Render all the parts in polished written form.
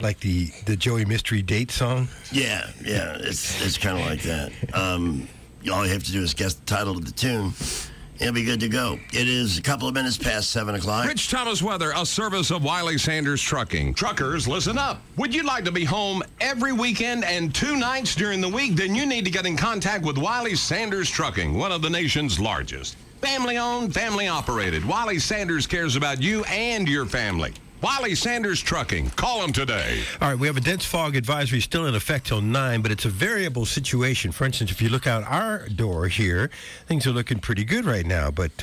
Like the Joey Mystery Date song? Yeah, it's kind of like that. All you have to do is guess the title of the tune. It'll be good to go. It is a couple of minutes past 7 o'clock. Rich Thomas Weather, a service of Wiley Sanders Trucking. Truckers, listen up. Would you like to be home every weekend and 2 nights during the week? Then you need to get in contact with Wiley Sanders Trucking, one of the nation's largest. Family-owned, family-operated. Wiley Sanders cares about you and your family. Wiley Sanders Trucking. Call them today. All right, we have a dense fog advisory still in effect till 9, but it's a variable situation. For instance, if you look out our door here, things are looking pretty good right now. But,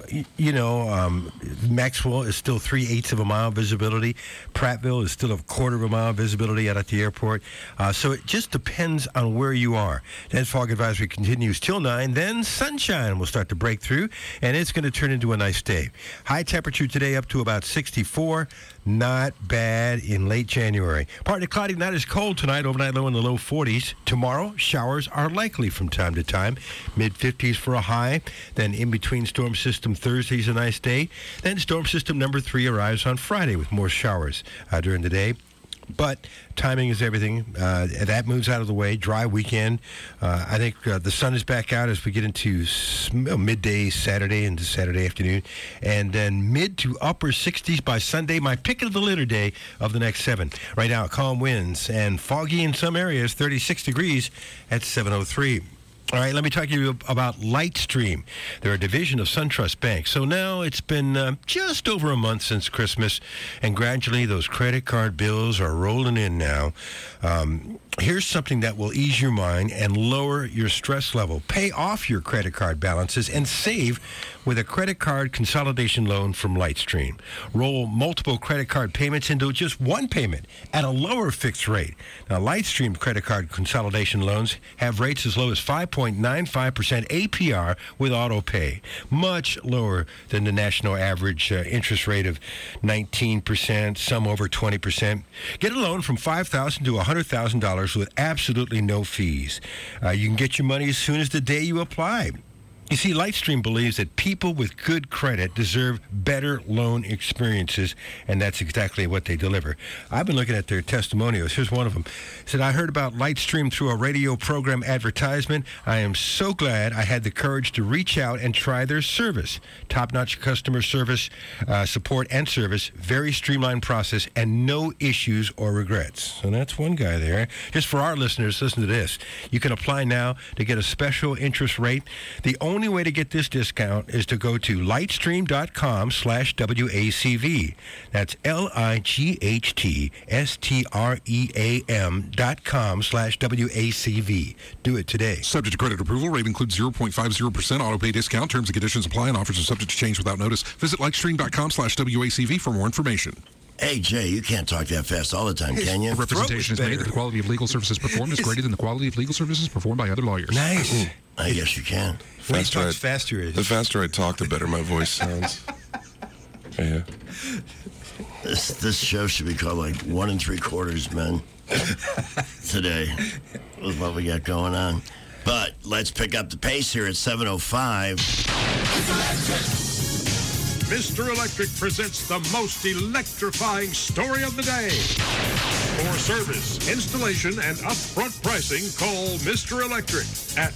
Maxwell is still 3/8 of a mile visibility. Prattville is still a 1/4 of a mile visibility out at the airport. So it just depends on where you are. Dense fog advisory continues till 9. Then sunshine will start to break through, and it's going to turn into a nice day. High temperature today up to about 64. Not bad in late January. Partly cloudy, not as cold tonight. Overnight low in the low 40s. Tomorrow, showers are likely from time to time. Mid-50s for a high. Then in between storm system Thursday's a nice day. Then storm system number 3 arrives on Friday with more showers during the day. But timing is everything. That moves out of the way. Dry weekend. I think the sun is back out as we get into midday Saturday into Saturday afternoon. And then mid to upper 60s by Sunday, my pick of the litter day of the next 7. Right now, calm winds and foggy in some areas, 36 degrees at 7:03. All right, let me talk to you about Lightstream. They're a division of SunTrust Bank. So now it's been just over a month since Christmas, and gradually those credit card bills are rolling in now. Here's something that will ease your mind and lower your stress level. Pay off your credit card balances and save with a credit card consolidation loan from Lightstream. Roll multiple credit card payments into just one payment at a lower fixed rate. Now, Lightstream credit card consolidation loans have rates as low as 5.95% APR with auto pay, much lower than the national average interest rate of 19%, some over 20%. Get a loan from $5,000 to $100,000 with absolutely no fees. You can get your money as soon as the day you apply. You see, Lightstream believes that people with good credit deserve better loan experiences, and that's exactly what they deliver. I've been looking at their testimonials. Here's one of them. It said, I heard about Lightstream through a radio program advertisement. I am so glad I had the courage to reach out and try their service. Top-notch customer service, support and service, very streamlined process, and no issues or regrets. So that's one guy there. Just for our listeners, listen to this. You can apply now to get a special interest rate. The only way to get this discount is to go to lightstream.com/WACV. That's lightstream.com/WACV. Do it today. Subject to credit approval. Rate includes 0.50% auto pay discount. Terms and conditions apply, and offers are subject to change without notice. Visit lightstream.com/WACV for more information. Hey, Jay, you can't talk that fast all the time, can you? The representation is made that the quality of legal services performed is greater than the quality of legal services performed by other lawyers. Nice. I guess you can. When he talks faster. The faster I talk, the better my voice sounds. Yeah. This show should be called like 1 3/4 men today with what we got going on. But let's pick up the pace here at 7:05. Mr. Electric presents the most electrifying story of the day. For service, installation, and upfront pricing, call Mr. Electric at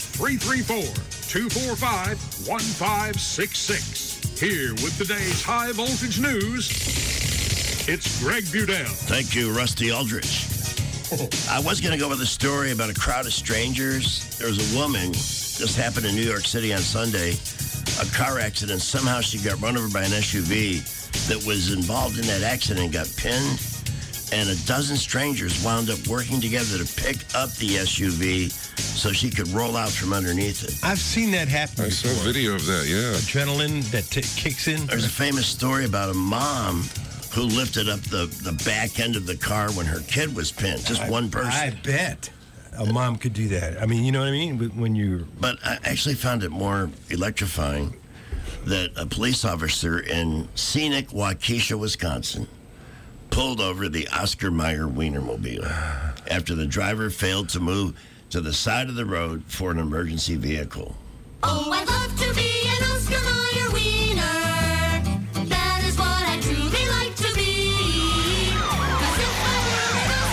334-245-1566. Here with today's high voltage news, it's Greg Budell. Thank you, Rusty Aldrich. I was going to go with a story about a crowd of strangers. There was a woman, this happened in New York City on Sunday, a car accident. Somehow she got run over by an SUV that was involved in that accident and got pinned. And a dozen strangers wound up working together to pick up the SUV so she could roll out from underneath it. I've seen that happen I before. saw a video of that, yeah. Adrenaline that kicks in. There's a famous story about a mom who lifted up the back end of the car when her kid was pinned. Just one person. I bet a mom could do that. I mean, you know what I mean? When you... But I actually found it more electrifying that a police officer in scenic Waukesha, Wisconsin, pulled over the Oscar Mayer Wienermobile after the driver failed to move to the side of the road for an emergency vehicle. Oh, I'd love to be an Oscar Mayer wiener. That is what I truly like to be. 'Cause if I were an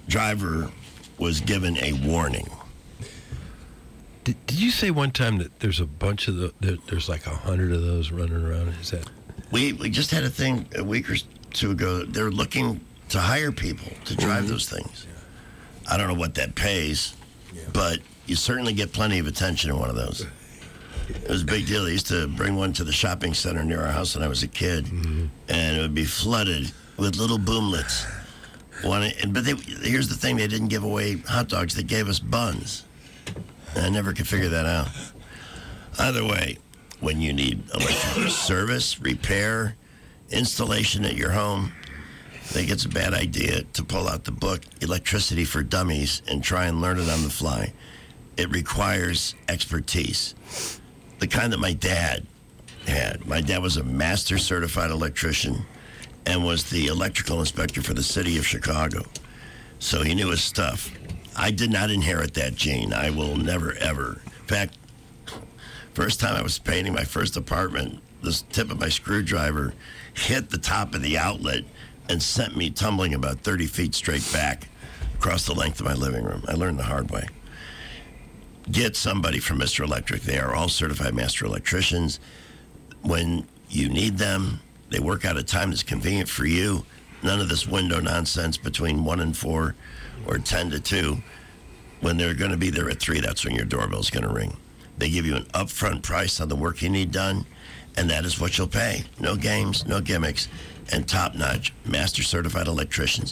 driver was given a warning. Did you say one time that there's a bunch of there's like 100 of those running around? Is that? We just had a thing a week or two ago. They're looking to hire people to drive those things. Yeah. I don't know what that pays, but you certainly get plenty of attention in one of those. It was a big deal. They used to bring one to the shopping center near our house when I was a kid, and it would be flooded with little boomlets. But here's the thing. They didn't give away hot dogs. They gave us buns. And I never could figure that out. Either way, when you need electrical service, repair, installation at your home, I think it's a bad idea to pull out the book, Electricity for Dummies, and try and learn it on the fly. It requires expertise. The kind that my dad had. My dad was a master certified electrician and was the electrical inspector for the city of Chicago. So he knew his stuff. I did not inherit that gene. I will never, ever. In fact, first time I was painting my first apartment, the tip of my screwdriver hit the top of the outlet and sent me tumbling about 30 feet straight back across the length of my living room. I learned the hard way. Get somebody from Mr. Electric. They are all certified master electricians. When you need them, they work out a time that's convenient for you. None of this window nonsense between 1 and 4 or 10 to 2. When they're going to be there at 3, that's when your doorbell's going to ring. They give you an upfront price on the work you need done, and that is what you'll pay. No games, no gimmicks, and top-notch master certified electricians.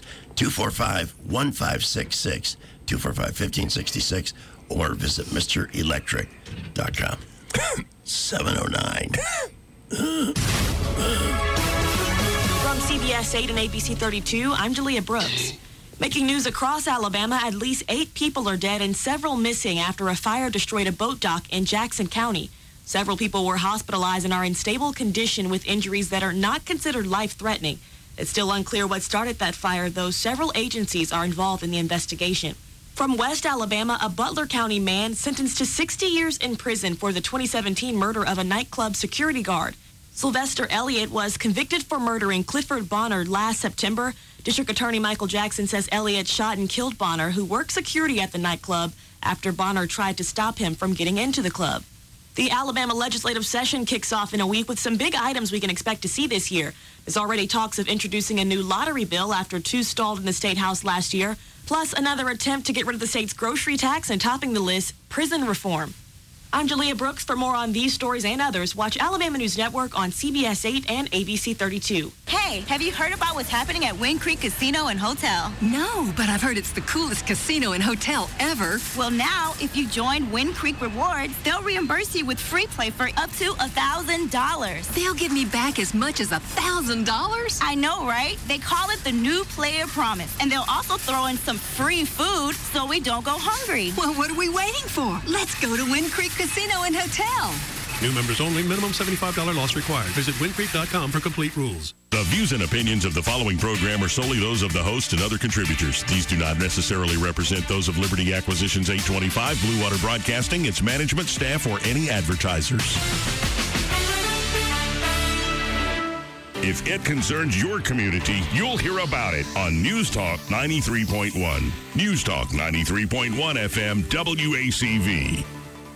245-1566, 245-1566, or visit MrElectric.com. 709. From CBS 8 and ABC 32, I'm Jalea Brooks. Making news across Alabama, at least 8 people are dead and several missing after a fire destroyed a boat dock in Jackson County. Several people were hospitalized and are in stable condition with injuries that are not considered life-threatening. It's still unclear what started that fire, though several agencies are involved in the investigation. From West Alabama, a Butler County man sentenced to 60 years in prison for the 2017 murder of a nightclub security guard. Sylvester Elliott was convicted for murdering Clifford Bonner last September. District Attorney Michael Jackson says Elliott shot and killed Bonner, who worked security at the nightclub, after Bonner tried to stop him from getting into the club. The Alabama legislative session kicks off in a week with some big items we can expect to see this year. There's already talks of introducing a new lottery bill after 2 stalled in the State House last year, plus another attempt to get rid of the state's grocery tax, and topping the list, prison reform. I'm Jalea Brooks. For more on these stories and others, watch Alabama News Network on CBS 8 and ABC 32. Hey, have you heard about what's happening at Wind Creek Casino and Hotel? No, but I've heard it's the coolest casino and hotel ever. Well, now, if you join Wind Creek Rewards, they'll reimburse you with free play for up to $1,000. They'll give me back as much as $1,000? I know, right? They call it the New Player Promise, and they'll also throw in some free food so we don't go hungry. Well, what are we waiting for? Let's go to Wind Creek Casino and Hotel. New members only. Minimum $75 loss required. Visit windcreek.com for complete rules. The views and opinions of the following program are solely those of the host and other contributors. These do not necessarily represent those of Liberty Acquisitions 825, Blue Water Broadcasting, its management, staff, or any advertisers. If it concerns your community, you'll hear about it on News Talk 93.1. News Talk 93.1 FM WACV.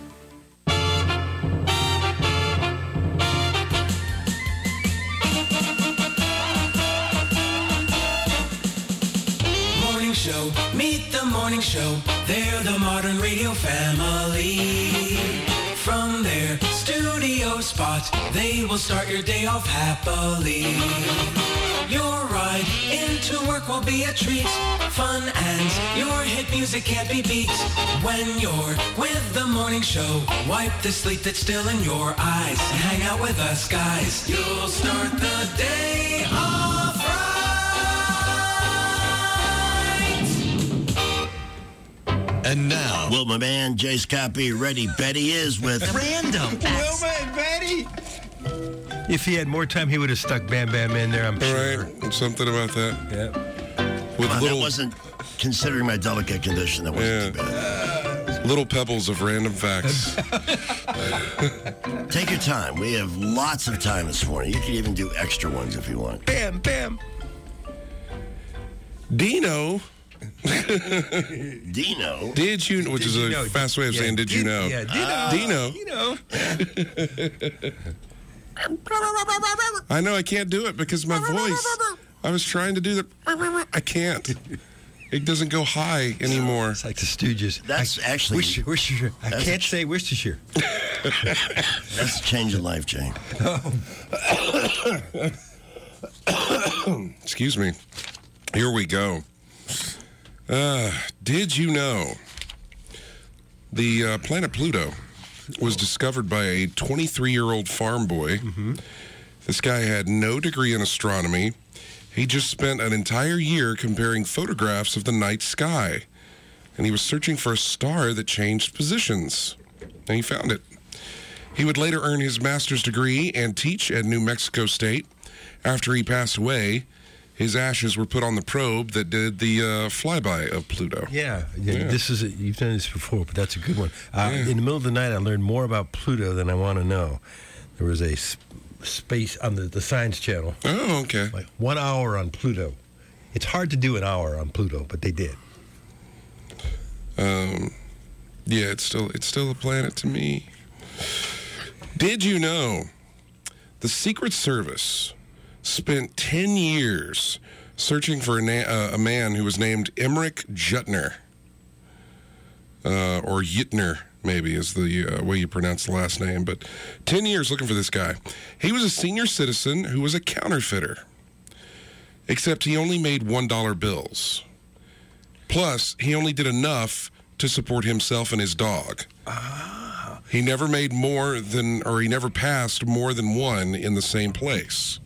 Show. Meet the morning show. They're the modern radio family. From their studio spot, they will start your day off happily. Your ride into work will be a treat. Fun and your hit music can't be beat. When you're with the morning show, wipe the sleep that's still in your eyes and hang out with us guys. You'll start the day off right. And now, will my man Jay Scoppy ready? Betty is with Random Facts. Wilma and Betty. If he had more time, he would have stuck Bam Bam in there, I'm sure. Right, something about that. Yeah. With that wasn't, considering my delicate condition, that wasn't too bad. Little pebbles of random facts. Take your time. We have lots of time this morning. You can even do extra ones if you want. Bam, bam. Dino Dino. Did you, which is a fast way of saying, did you know? Yeah, Dino. I know I can't do it because my voice. I was trying to do the. I can't. It doesn't go high anymore. It's like the Stooges. That's actually. Worcestershire. I can't say Worcestershire. That's a change in life, Jane. Excuse me. Here we go. Did you know the planet Pluto was discovered by a 23-year-old farm boy? Mm-hmm. This guy had no degree in astronomy. He just spent an entire year comparing photographs of the night sky, and he was searching for a star that changed positions, and he found it. He would later earn his master's degree and teach at New Mexico State. After he passed away, his ashes were put on the probe that did the flyby of Pluto. Yeah. This is you've done this before, but that's a good one. In the middle of the night, I learned more about Pluto than I want to know. There was a space on the Science Channel. Oh, okay. Like 1 hour on Pluto. It's hard to do an hour on Pluto, but they did. Yeah, it's still a planet to me. Did you know the Secret Service spent 10 years searching for a man who was named Emmerich Jutner, or Yitner, maybe is the way you pronounce the last name, but 10 years looking for this guy. He was a senior citizen who was a counterfeiter, except he only made $1 bills. Plus, he only did enough to support himself and his dog. He never made more than, or he never passed more than one in the same place.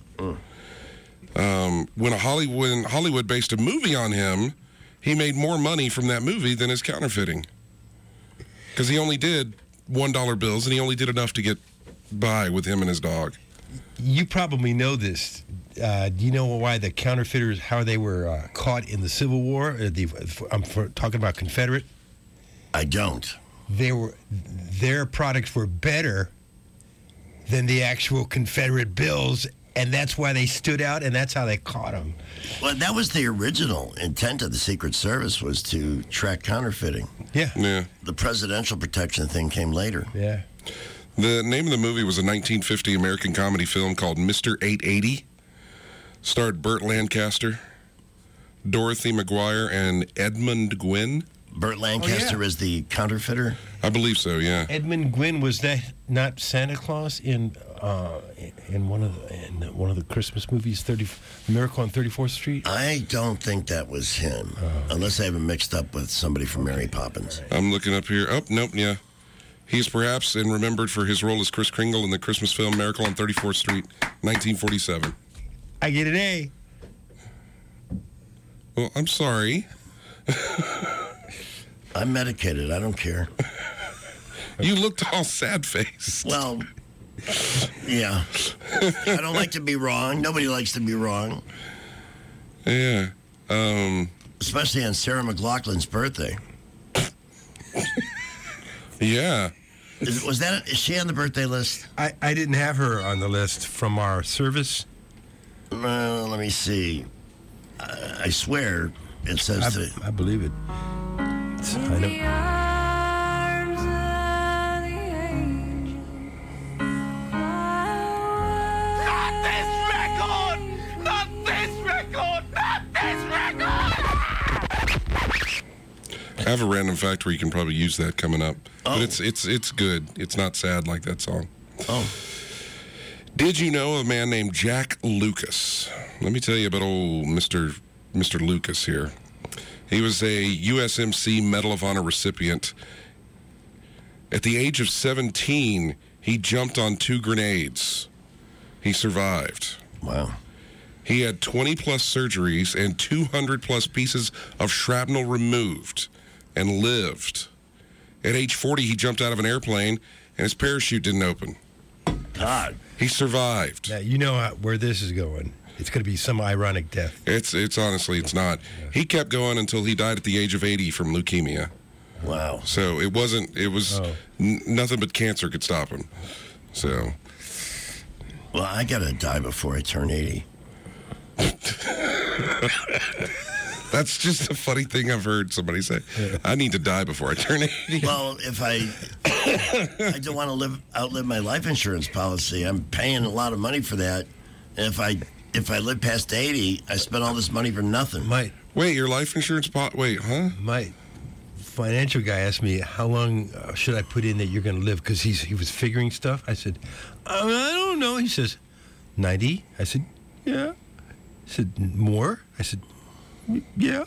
When Hollywood based a movie on him, he made more money from that movie than his counterfeiting. Because he only did $1 bills, and he only did enough to get by with him and his dog. You probably know this. Do you know why the counterfeiters, how they were caught in the Civil War? I'm talking about Confederate. I don't. Their products were better than the actual Confederate bills, and that's why they stood out, and that's how they caught them. Well, that was the original intent of the Secret Service, was to track counterfeiting. Yeah. The presidential protection thing came later. Yeah. The name of the movie was a 1950 American comedy film called Mr. 880. Starred Burt Lancaster, Dorothy McGuire, and Edmund Gwynn. Burt Lancaster is the counterfeiter? I believe so, yeah. Edmund Gwynn, was that not Santa Claus in one of the Christmas movies, Miracle on 34th Street? I don't think that was him, unless I have him mixed up with somebody from Mary Poppins. I'm looking up here. Oh, nope, yeah. He is perhaps remembered for his role as Kris Kringle in the Christmas film Miracle on 34th Street, 1947. I get an A. Well, I'm sorry. I'm medicated. I don't care. You looked all sad-faced. Well, yeah. I don't like to be wrong. Nobody likes to be wrong. Yeah. Especially on Sarah McLachlan's birthday. Yeah. Is she on the birthday list? I didn't have her on the list from our service. Let me see. I swear it says I believe it. I know. I have a random fact where you can probably use that coming up. But it's good. It's not sad like that song. Oh. Did you know a man named Jack Lucas? Let me tell you about old Mr. Lucas here. He was a USMC Medal of Honor recipient. At the age of 17, he jumped on 2 grenades. He survived. Wow. He had 20-plus surgeries and 200-plus pieces of shrapnel removed and lived. At age 40, he jumped out of an airplane, and his parachute didn't open. God. He survived. Now, you know where this is going. It's going to be some ironic death. It's honestly, it's not. He kept going until he died at the age of 80 from leukemia. Wow. So it was nothing but cancer could stop him. So. Well, I got to die before I turn 80. That's just a funny thing I've heard somebody say. I need to die before I turn 80. Well, if I don't want to outlive my life insurance policy, I'm paying a lot of money for that. And if I live past 80, I spend all this money for nothing. Wait, your life insurance My financial guy asked me, how long should I put in that you're going to live? Because he was figuring stuff. I said, I don't know. He says, 90? I said, yeah. He said, more? I said, yeah.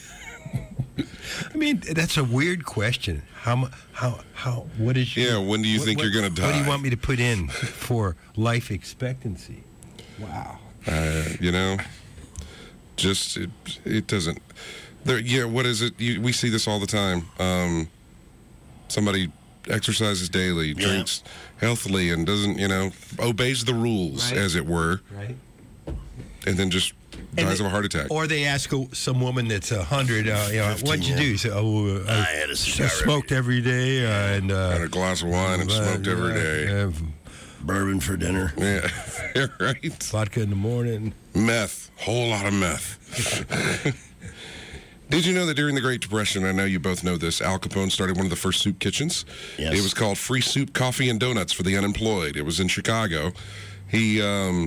I mean, that's a weird question. What is your... Yeah, when do you think you're going to die? What do you want me to put in for life expectancy? Wow. Just, it doesn't... what is it? We see this all the time. Somebody exercises daily, drinks healthily, and doesn't, obeys the rules, as it were. Right. And then just dies of a heart attack. Or they ask some woman that's 100, what'd you do? You say, I had a cigar. I smoked every day. And had a glass of wine and smoked every day. Bourbon for dinner. Yeah, right. Vodka in the morning. Meth. Whole lot of meth. Did you know that during the Great Depression, I know you both know this, Al Capone started one of the first soup kitchens? Yes. It was called Free Soup, Coffee, and Donuts for the Unemployed. It was in Chicago. He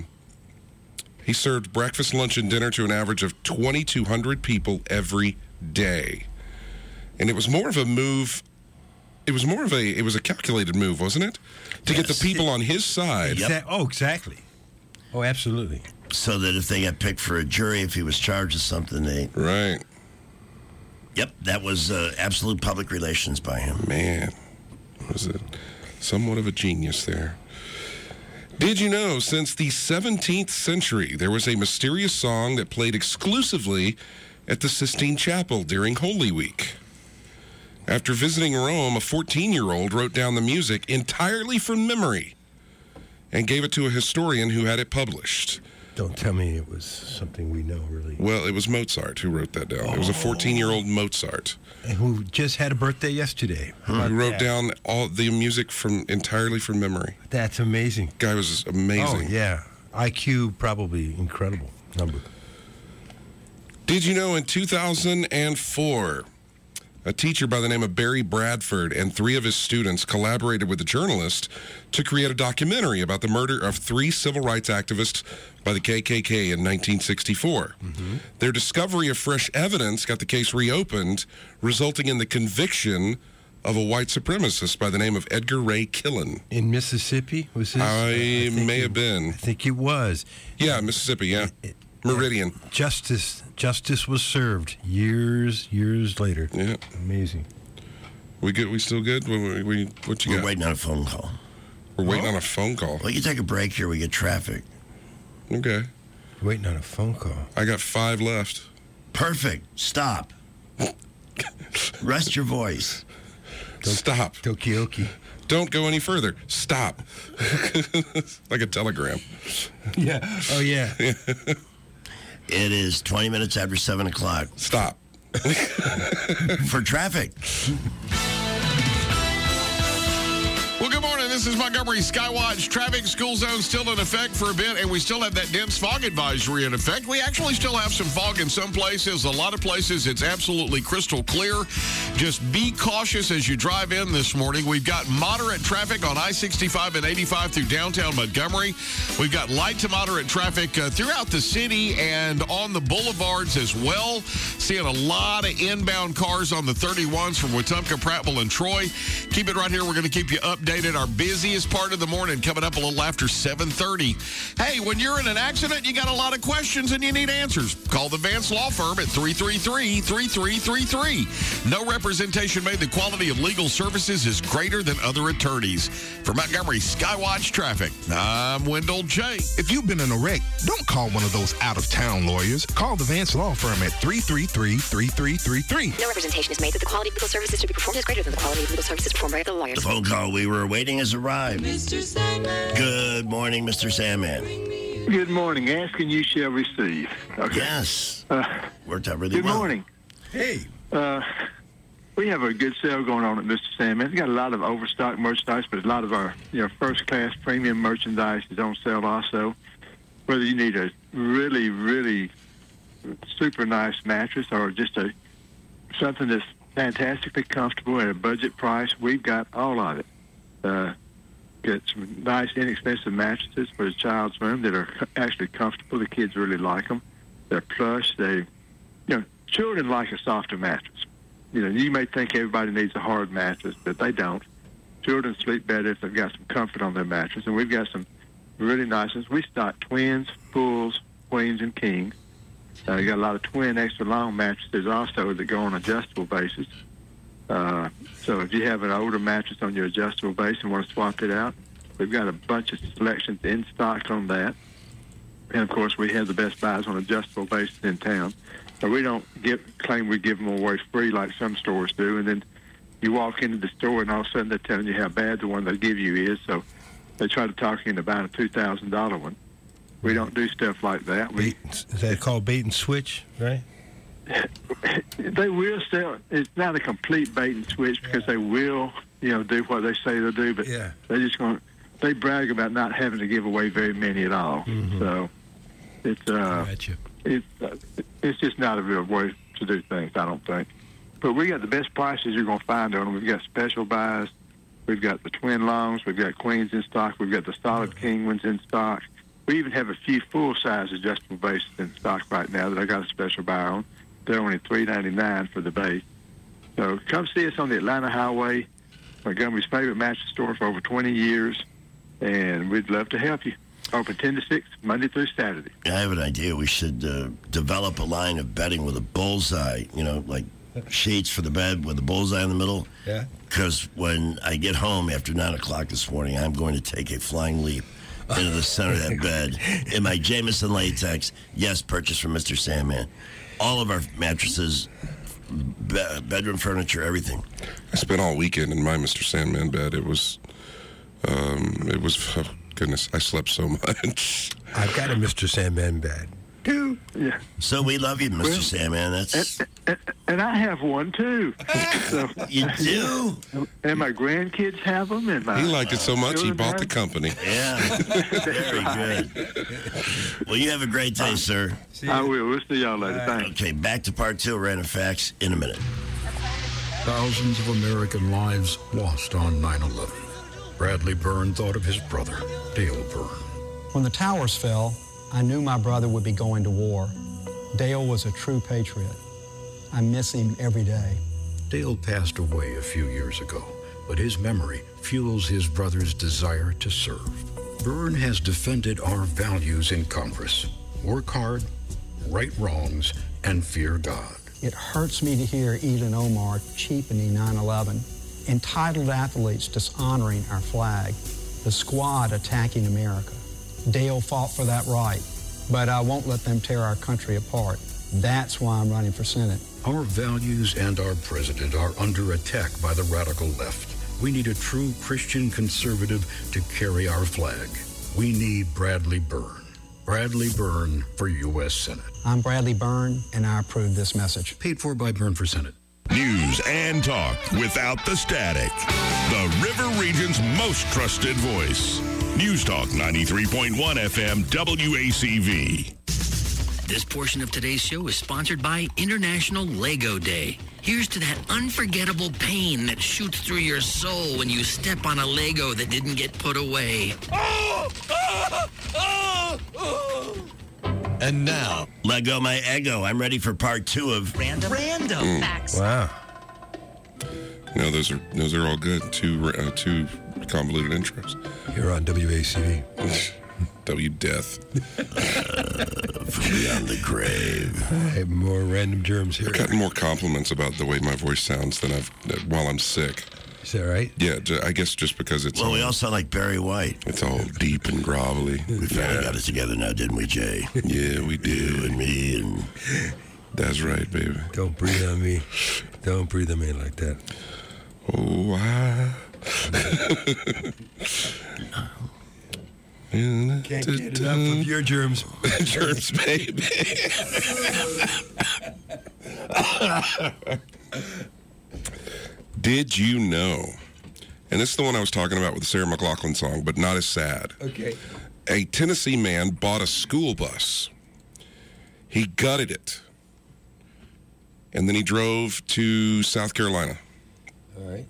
served breakfast, lunch, and dinner to an average of 2,200 people every day. And it was more of a move. It was a calculated move, wasn't it? To get the people on his side. Yep. Exactly. Oh, absolutely. So that if they got picked for a jury, if he was charged with something, Right. Yep, that was absolute public relations by him. Man, was it somewhat of a genius there. Did you know, since the 17th century, there was a mysterious song that played exclusively at the Sistine Chapel during Holy Week? After visiting Rome, a 14-year-old wrote down the music entirely from memory and gave it to a historian who had it published. Don't tell me it was something we know, really. Well, it was Mozart who wrote that down. It was a 14-year-old Mozart. And who just had a birthday yesterday. Who wrote down all the music entirely from memory. That's amazing. Guy was amazing. Oh, yeah. IQ, probably incredible number. Did you know in 2004, a teacher by the name of Barry Bradford and 3 of his students collaborated with a journalist to create a documentary about the murder of 3 civil rights activists by the KKK in 1964. Mm-hmm. Their discovery of fresh evidence got the case reopened, resulting in the conviction of a white supremacist by the name of Edgar Ray Killen. In Mississippi? Was this? I may have been. I think it was. Yeah, Mississippi, yeah. Meridian. Justice was served years later. Yeah. Amazing. We good? We still good? What you got? We're waiting on a phone call. We're waiting on a phone call? Well, you take a break here. We get traffic. Okay. Waiting on a phone call. I got 5 left. Perfect. Stop. Rest your voice. Stop. Tokioki. Don't go any further. Stop. Like a telegram. Yeah. Oh, yeah. It is 20 minutes after 7 o'clock. Stop. For traffic. Well, good morning. This is Montgomery Skywatch. Traffic school zone still in effect for a bit, and we still have that dense fog advisory in effect. We actually still have some fog in some places. A lot of places, it's absolutely crystal clear. Just be cautious as you drive in this morning. We've got moderate traffic on I-65 and 85 through downtown Montgomery. We've got light to moderate traffic throughout the city and on the boulevards as well. Seeing a lot of inbound cars on the 31s from Wetumpka, Prattville, and Troy. Keep it right here. We're going to keep you updated. Our busiest part of the morning coming up a little after 7:30. Hey, when you're in an accident, you got a lot of questions and you need answers. Call the Vance Law Firm at 333-3333. No representation made. The quality of legal services is greater than other attorneys. For Montgomery Skywatch Traffic, I'm Wendell J. If you've been in a wreck, don't call one of those out-of-town lawyers. Call the Vance Law Firm at 333-3333. No representation is made that the quality of legal services to be performed is greater than the quality of legal services performed by other lawyers. The phone call we were awaiting has arrived. Mr. Sandman. Good morning, Mr. Sandman. Good morning. Ask and you shall receive. Okay. Yes. Worked out really good well. Good morning. Hey. We have a good sale going on at Mr. Sandman. It's got a lot of overstock merchandise, but a lot of our first-class premium merchandise is on sale also. Whether you need a really, really super nice mattress or just something that's fantastically comfortable at a budget price, we've got all of it. Get some nice, inexpensive mattresses for the child's room that are actually comfortable. The kids really like them. They're plush. Children like a softer mattress. You may think everybody needs a hard mattress, but they don't. Children sleep better if they've got some comfort on their mattress, and we've got some really nice ones. We stock twins, fulls, queens, and kings. You got a lot of twin extra long mattresses also that go on adjustable basis. So if you have an older mattress on your adjustable base and want to swap it out, we've got a bunch of selections in stock on that. And, of course, we have the best buys on adjustable bases in town. So we don't claim we give them away free like some stores do. And then you walk into the store and all of a sudden they're telling you how bad the one they give you is. So they try to talk you into buying a $2,000 one. We don't do stuff like that. Is that called bait and switch, right? They will sell. It's not a complete bait and switch because they will, do what they say they'll do. But they're just they brag about not having to give away very many at all. Mm-hmm. So it's just not a real way to do things, I don't think. But we got the best prices you're going to find on them. We've got special buys. We've got the twin longs. We've got queens in stock. We've got the solid king ones in stock. We even have a few full-size adjustable bases in stock right now that I got a special buy on. They're only $3.99 for the base. So come see us on the Atlanta Highway, Montgomery's favorite mattress store for over 20 years, and we'd love to help you. Open 10 to 6, Monday through Saturday. I have an idea. We should develop a line of bedding with a bullseye, like sheets for the bed with a bullseye in the middle. Yeah. Because when I get home after 9 o'clock this morning, I'm going to take a flying leap into the center of that bed in my Jameson latex. Yes, purchased from Mr. Sandman. All of our mattresses, bedroom furniture, everything. I spent all weekend in my Mr. Sandman bed. It was, oh, goodness, I slept so much. I've got a Mr. Sandman bed. Yeah. So we love you, Mr. Sandman. That's and I have one too. So, you do? And my grandkids have them. And he liked it so much he bought the company. Yeah. Very good. Well, you have a great day, sir. I will. We'll see y'all later. Thanks. Okay, back to part 2 of Random Facts in a minute. Thousands of American lives lost on 9/11. Bradley Byrne thought of his brother, Dale Byrne. When the towers fell, I knew my brother would be going to war. Dale was a true patriot. I miss him every day. Dale passed away a few years ago, but his memory fuels his brother's desire to serve. Byrne has defended our values in Congress. Work hard, right wrongs, and fear God. It hurts me to hear Elon Omar cheapening 9/11, entitled athletes dishonoring our flag, the squad attacking America. Dale fought for that right, but I won't let them tear our country apart. That's why I'm running for Senate. Our values and our president are under attack by the radical left. We need a true Christian conservative to carry our flag. We need Bradley Byrne. Bradley Byrne for U.S. Senate. I'm Bradley Byrne, and I approve this message. Paid for by Byrne for Senate. News and talk without the static. The River Region's most trusted voice. News Talk 93.1 FM WACV. This portion of today's show is sponsored by International Lego Day. Here's to that unforgettable pain that shoots through your soul when you step on a Lego that didn't get put away. And now, Lego my ego. I'm ready for part 2 of Random Facts. Wow. No, those are all good. Two convoluted intros. You're on WACV. W-Death. From beyond the grave. I have more random germs here. I've gotten more compliments about the way my voice sounds than while I'm sick. Is that right? Yeah, I guess just because it's... Well, we all sound like Barry White. It's all deep and grovelly. We finally got it together now, didn't we, Jay? Yeah, we did. You and me and... That's right, baby. Don't breathe on me. Don't breathe on me like that. Oh, Can't get enough of your germs. Germs, baby. Did you know? And this is the one I was talking about with the Sarah McLachlan song, but not as sad. Okay. A Tennessee man bought a school bus. He gutted it. And then he drove to South Carolina. All right.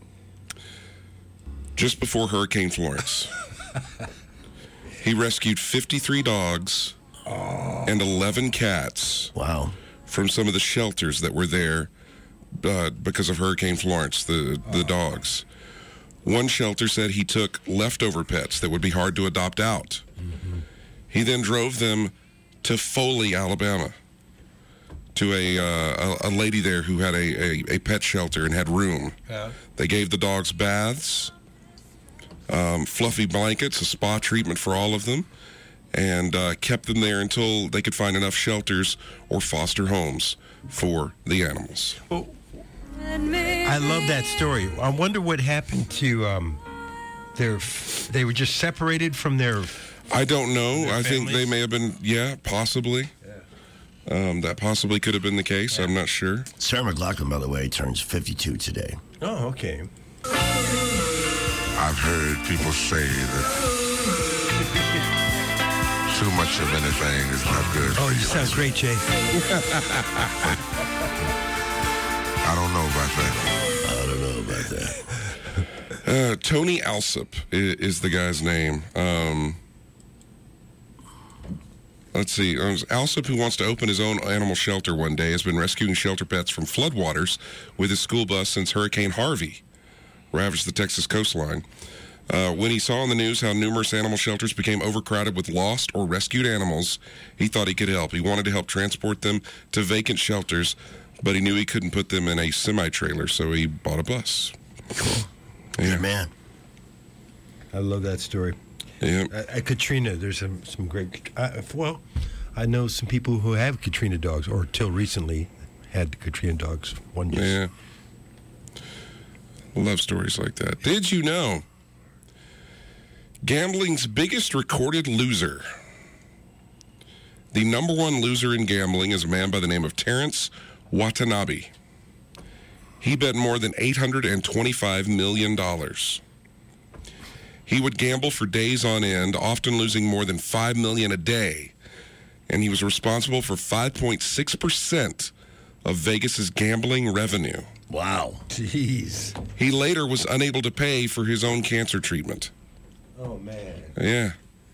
Just before Hurricane Florence. He rescued 53 dogs and 11 cats. Wow. From some of the shelters that were there because of Hurricane Florence, the dogs. One shelter said he took leftover pets that would be hard to adopt out. Mm-hmm. He then drove them to Foley, Alabama, to a lady there who had a pet shelter and had room. Yeah. They gave the dogs baths, fluffy blankets, a spa treatment for all of them, and kept them there until they could find enough shelters or foster homes for the animals. Well, I love that story. I wonder what happened to they were just separated from their... I don't know. I think they may have been, possibly. Yeah. That possibly could have been the case. Yeah. I'm not sure. Sarah McLachlan, by the way, turns 52 today. Oh, okay. I've heard people say that too much of anything is not good. Oh, you sound great, Jay. I don't know about that. Tony Alsop is the guy's name. Let's see. Alsop, who wants to open his own animal shelter one day, has been rescuing shelter pets from floodwaters with his school bus since Hurricane Harvey ravaged the Texas coastline. When he saw on the news how numerous animal shelters became overcrowded with lost or rescued animals, he thought he could help. He wanted to help transport them to vacant shelters, but he knew he couldn't put them in a semi-trailer, so he bought a bus. Cool. Yeah. Good man. I love that story. Yeah. At Katrina, there's some great... I know some people who have Katrina dogs, or till recently had Katrina dogs. One just... Yeah. Love stories like that. Did you know gambling's biggest recorded loser? The number one loser in gambling is a man by the name of Terrence Watanabe. He bet more than $825 million. He would gamble for days on end, often losing more than $5 million a day. And he was responsible for 5.6% of Vegas's gambling revenue. Wow. Jeez. He later was unable to pay for his own cancer treatment. Oh, man. Yeah.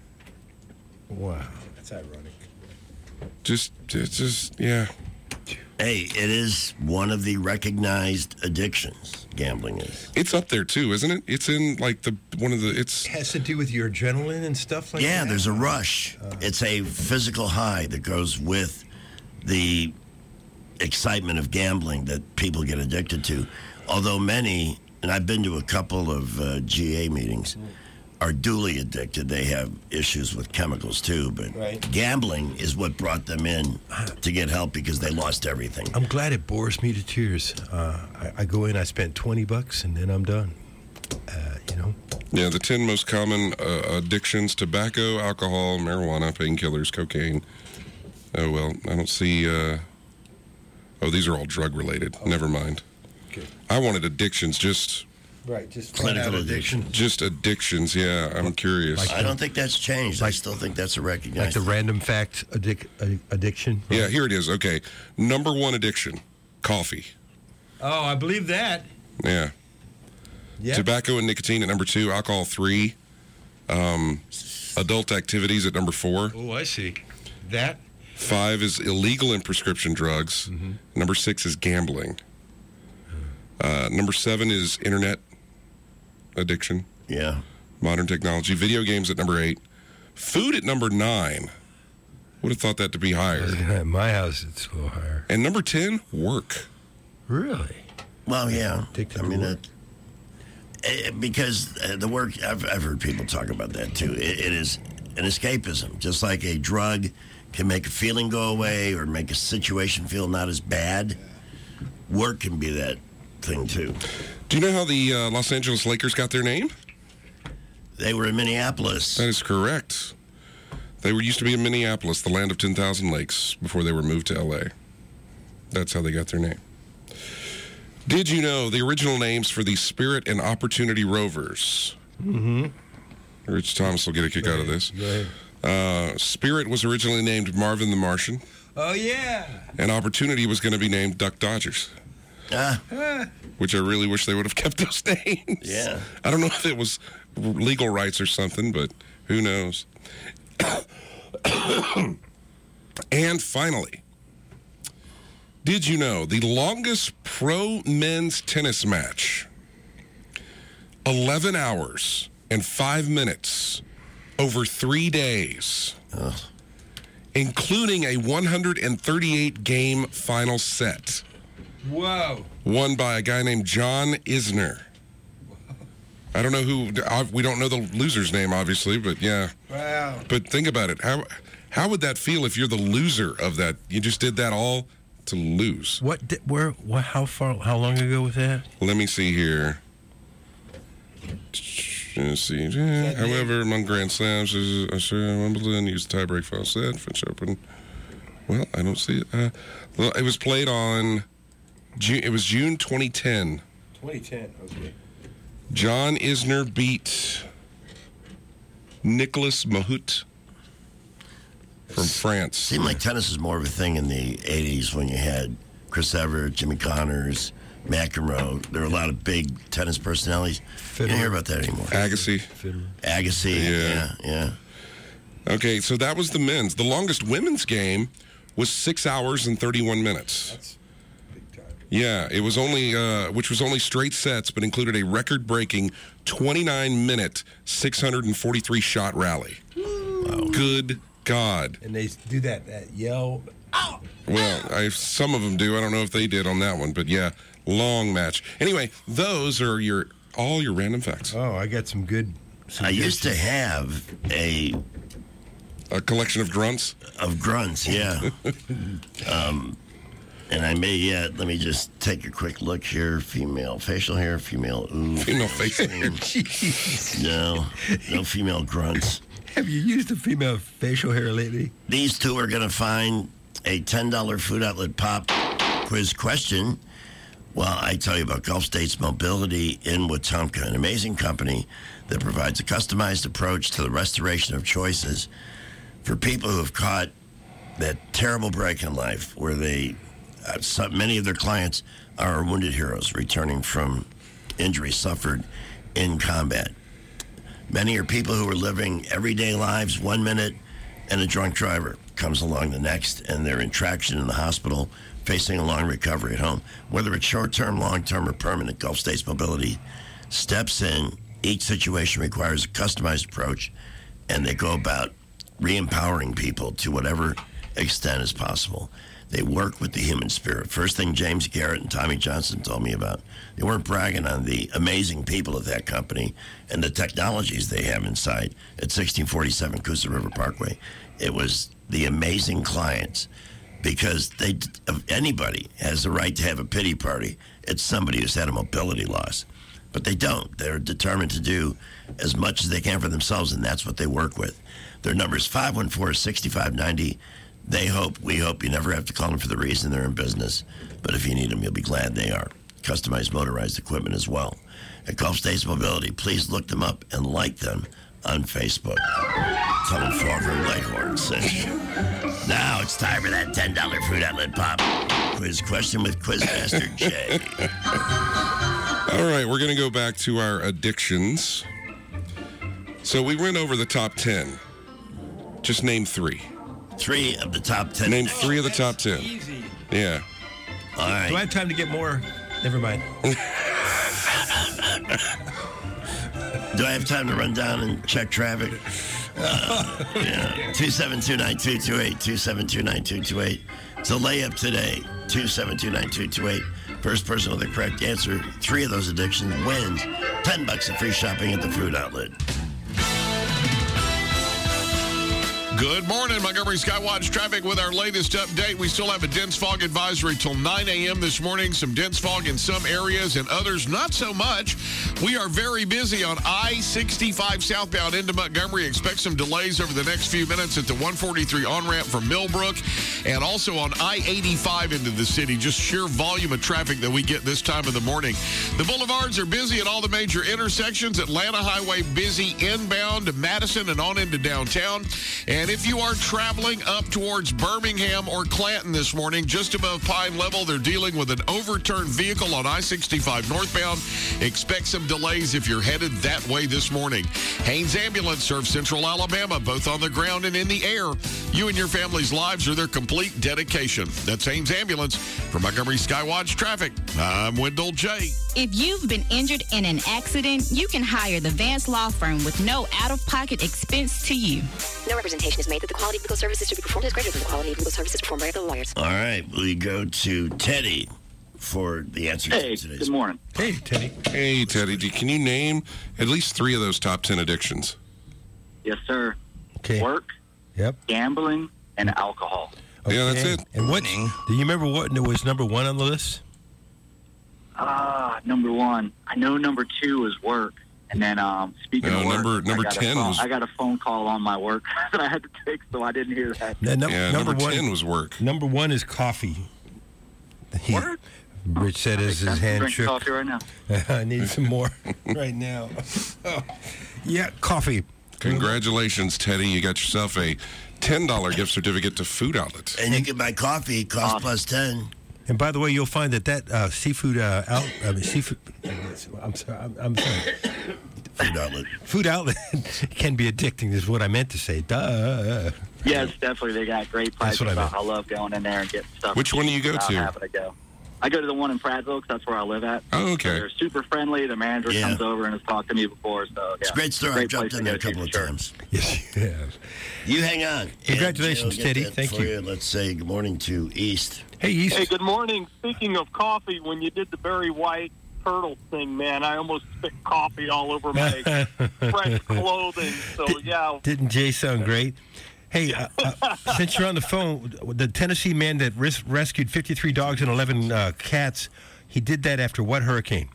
Wow. That's ironic. Just, yeah. Hey, it is one of the recognized addictions, gambling is. It's up there, too, isn't it? It's in, like, it has to do with your adrenaline and stuff like that? Yeah, there's a rush. It's a physical high that goes with the excitement of gambling that people get addicted to. Although many, and I've been to a couple of GA meetings, are duly addicted. They have issues with chemicals too, but gambling is what brought them in to get help because they lost everything. I'm glad it bores me to tears. I go in, I spent $20, and then I'm done. Yeah, the 10 most common addictions: tobacco, alcohol, marijuana, painkillers, cocaine. Oh, well, I don't see... these are all drug-related. Never mind. Okay. I wanted addictions, just... Right, just clinical addiction. Just addictions, yeah. I'm curious. I don't think that's changed. I still think that's a recognized. Like the random fact addiction? Right? Yeah, here it is. Okay. Number one addiction, coffee. Oh, I believe that. Yeah. Tobacco and nicotine at number 2, alcohol 3, adult activities at number 4. Oh, I see. That? 5 is illegal and prescription drugs. Mm-hmm. Number 6 is gambling. Number 7 is internet addiction. Yeah. Modern technology. Video games at number 8. Food at number 9. Would have thought that to be higher. At my house, it's a little higher. And number 10, work. Really? Well, yeah. I mean, because the work, I've heard people talk about that too. It is an escapism, just like a drug can make a feeling go away or make a situation feel not as bad. Work can be that thing too. Do you know how the Los Angeles Lakers got their name? They were in Minneapolis. That is correct. They used to be in Minneapolis, the land of 10,000 lakes, before they were moved to L.A. That's how they got their name. Did you know the original names for the Spirit and Opportunity rovers? Mm-hmm. Rich Thomas will get a kick out of this. Go ahead. Spirit was originally named Marvin the Martian. Oh, yeah. And Opportunity was going to be named Duck Dodgers. Which I really wish they would have kept those names. Yeah. I don't know if it was legal rights or something, but who knows. And finally, did you know the longest pro men's tennis match, 11 hours and 5 minutes over 3 days, including a 138-game final set. Whoa. Won by a guy named John Isner. I don't know who, we don't know the loser's name, obviously, but yeah. Wow. But think about it. How would that feel if you're the loser of that? You just did that all to lose. How long ago was that? Let me see here. Let's see. However, among Grand Slams, Wimbledon used tiebreak final set, French Open. Well, I don't see it. Well, it was played on June 2010. 2010, okay. John Isner beat Nicolas Mahut from France. Seemed like tennis was more of a thing in the 80s when you had Chris Evert, Jimmy Connors, McEnroe. There were a lot of big tennis personalities. You don't hear about that anymore. Agassi. Agassi, yeah. Okay, so that was the men's. The longest women's game was 6 hours and 31 minutes. That's big time. Yeah, it was only, which was only straight sets, but included a record-breaking 29-minute, 643-shot rally. Wow. Good God. And they do that yell. Ow! Well, some of them do. I don't know if they did on that one, but yeah, long match. Anyway, those are all your random facts. Oh, I got some good. I used to have a collection of grunts. Of grunts, yeah. And I may let me just take a quick look here. Female facial hair, female ooh. Female facial hair. Jeez. No female grunts. Have you used a female facial hair lately? These two are going to find a $10 Food Outlet Pop quiz question. Well, I tell you about Gulf States Mobility in Wetumpka, an amazing company that provides a customized approach to the restoration of choices for people who have caught that terrible break in life where many of their clients are wounded heroes returning from injuries suffered in combat. Many are people who are living everyday lives 1 minute, and a drunk driver comes along the next, and they're in traction in the hospital, facing a long recovery at home. Whether it's short-term, long-term, or permanent, Gulf States Mobility steps in. Each situation requires a customized approach, and they go about re-empowering people to whatever extent is possible. They work with the human spirit. First thing James Garrett and Tommy Johnson told me about, they weren't bragging on the amazing people of that company and the technologies they have inside at 1647 Coosa River Parkway. It was the amazing clients, because anybody has the right to have a pity party. It's somebody who's had a mobility loss. But they don't. They're determined to do as much as they can for themselves, and that's what they work with. Their number is 514-6590. We hope you never have to call them for the reason they're in business. But if you need them, you'll be glad they are. Customized motorized equipment as well. At Gulf States Mobility, please look them up and like them on Facebook. Tell them Frogger Leghorn sent you. Now it's time for that $10 Food Outlet Pop quiz question with Quizmaster Jay. All right, we're going to go back to our addictions. So we went over the top 10. Just name 3. 3 of the top 10. Name 3 of the top 10. Easy. Yeah. All right. Do I have time to get more? Never mind. Do I have time to run down and check traffic? 272-9228, 272-9228. It's a layup today, 272-9228. First person with the correct answer, 3 of those addictions wins $10 of free shopping at the Food Outlet. Good morning, Montgomery Skywatch traffic with our latest update. We still have a dense fog advisory till 9 a.m. this morning. Some dense fog in some areas and others not so much. We are very busy on I-65 southbound into Montgomery. Expect some delays over the next few minutes at the 143 on-ramp from Millbrook, and also on I-85 into the city. Just sheer volume of traffic that we get this time of the morning. The boulevards are busy at all the major intersections. Atlanta Highway busy inbound to Madison and on into downtown. And And if you are traveling up towards Birmingham or Clanton this morning, just above Pine Level, they're dealing with an overturned vehicle on I-65 northbound. Expect some delays if you're headed that way this morning. Haynes Ambulance serves Central Alabama, both on the ground and in the air. You and your family's lives are their complete dedication. That's Haynes Ambulance. For Montgomery Skywatch Traffic, I'm Wendell J. If you've been injured in an accident, you can hire the Vance Law Firm with no out-of-pocket expense to you. No representation is made that the quality of legal services to be performed is greater than the quality of legal services performed by other lawyers. All right, we go to Teddy for the answer to today's. Good morning. Hey, Teddy. Hey, Teddy. Can you name at least 3 of those top 10 addictions? Yes, sir. Okay. Work, gambling, and alcohol. Okay. Yeah, that's it. And what? Do you remember what was number 1 on the list? Number 1. I know number 2 is work. And then, speaking of work, number 10 was... I got a phone call on my work that I had to take, so I didn't hear that. Number 10 was work. Number 1 is coffee. Work? Rich said as his hand drink shook. coffee right now. I need some more right now. Yeah, coffee. Congratulations, Teddy. You got yourself a $10 gift certificate to Food Outlet. And you can buy coffee, cost plus 10. And by the way, you'll find that seafood seafood. I'm sorry. Food outlet can be addicting. Is what I meant to say. Duh. Yes, definitely. They got great prices. That's what I meant. I love going in there and getting stuff. Which one do you go to? I go to the one in Prattville because that's where I live at. Oh, okay. So they're super friendly. The manager comes over and has talked to me before. So It's a great store. I've jumped in there a couple of times. Yes, you have. You hang on. Congratulations, Teddy. Thank you. Let's say good morning to East. Hey, East. Hey, good morning. Speaking of coffee, when you did the Barry White turtle thing, man, I almost spit coffee all over my fresh clothing. So, yeah. Didn't Jay sound great? Hey, since you're on the phone, the Tennessee man that rescued 53 dogs and 11 cats, he did that after what hurricane?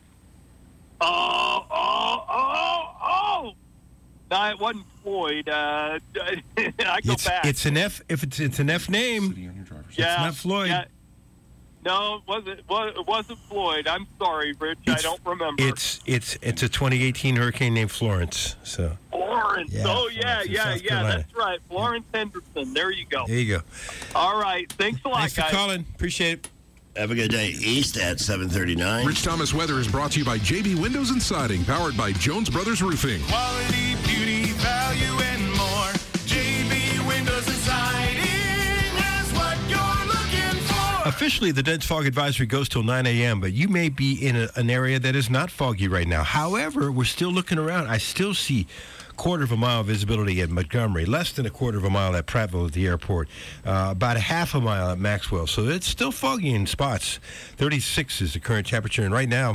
No, it wasn't Floyd. I go back. It's an F. If it's an F name, it's not Floyd. Yeah. No, it wasn't Floyd. I'm sorry, Rich. I don't remember. It's a 2018 hurricane named Florence. So Florence. Yeah, Florence, that's right. Florence Henderson. There you go. There you go. All right. Thanks a lot, Thanks for guys. calling. Appreciate it. Have a good day. East at 7:39. Rich Thomas Weather is brought to you by JB Windows and Siding, powered by Jones Brothers Roofing. Quality, beauty, value, and more. JB Windows and Siding has what you're looking for. Officially, the dense fog advisory goes till 9 a.m., but you may be in an area that is not foggy right now. However, we're still looking around. I still see quarter of a mile visibility at Montgomery, less than a quarter of a mile at Prattville at the airport, about a half a mile at Maxwell. So it's still foggy in spots. 36 is the current temperature, and right now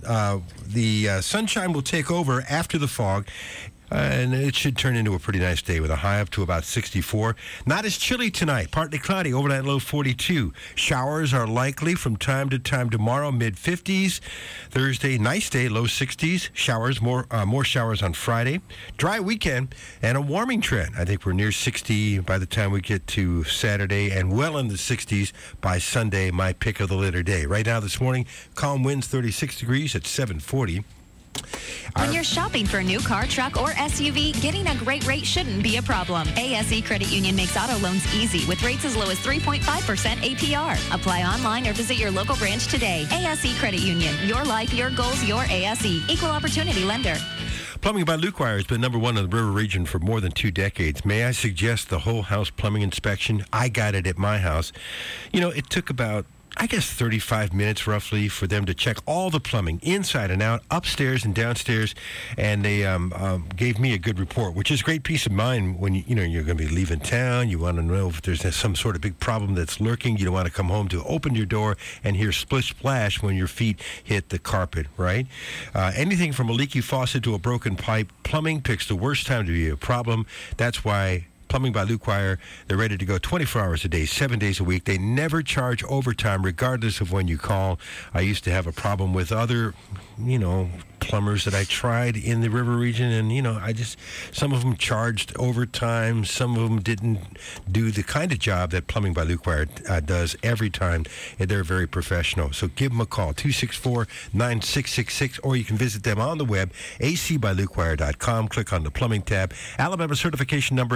the sunshine will take over after the fog. And it should turn into a pretty nice day with a high up to about 64. Not as chilly tonight. Partly cloudy, overnight low 42. Showers are likely from time to time tomorrow, mid-50s. Thursday, nice day, low 60s. Showers, more showers on Friday. Dry weekend and a warming trend. I think we're near 60 by the time we get to Saturday and well in the 60s by Sunday, my pick of the litter day. Right now this morning, calm winds 36 degrees at 7:40. When you're shopping for a new car, truck, or SUV, getting a great rate shouldn't be a problem. ASE Credit Union makes auto loans easy with rates as low as 3.5% APR. Apply online or visit your local branch today. ASE Credit Union. Your life, your goals, your ASE. Equal opportunity lender. Plumbing by Luke Wire has been number one in the River region for more than 2 decades. May I suggest the whole house plumbing inspection? I got it at my house. You know, it took about, I guess, 35 minutes roughly for them to check all the plumbing inside and out, upstairs and downstairs, and they gave me a good report, which is great peace of mind when you're going to be leaving town. You want to know if there's some sort of big problem that's lurking. You don't want to come home to open your door and hear splish splash when your feet hit the carpet, right? Anything from a leaky faucet to a broken pipe, plumbing picks the worst time to be a problem. That's why Plumbing by Luke Wire, they're ready to go 24 hours a day, 7 days a week. They never charge overtime regardless of when you call. I used to have a problem with other, plumbers that I tried in the River region, and, some of them charged overtime. Some of them didn't do the kind of job that Plumbing by Luke Wire does every time. And they're very professional. So give them a call, 264-9666, or you can visit them on the web, acbylukewire.com. Click on the plumbing tab. Alabama certification number 844.